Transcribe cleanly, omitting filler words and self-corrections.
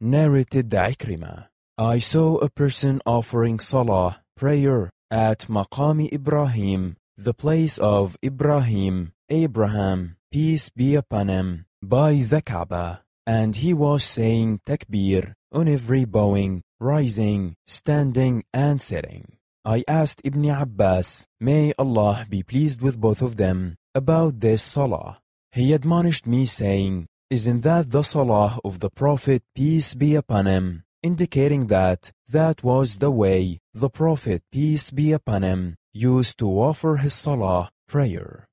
Narrated Ikrimah, I saw a person offering salah, prayer, at Maqami Ibrahim, the place of Ibrahim, Abraham, peace be upon him, by the Kaaba, and he was saying takbir on every bowing, rising, standing, and sitting. I asked Ibn Abbas, may Allah be pleased with both of them, about this salah. He admonished me saying, isn't that the salah of the Prophet, peace be upon him, indicating that that was the way the Prophet, peace be upon him, used to offer his salah, prayer.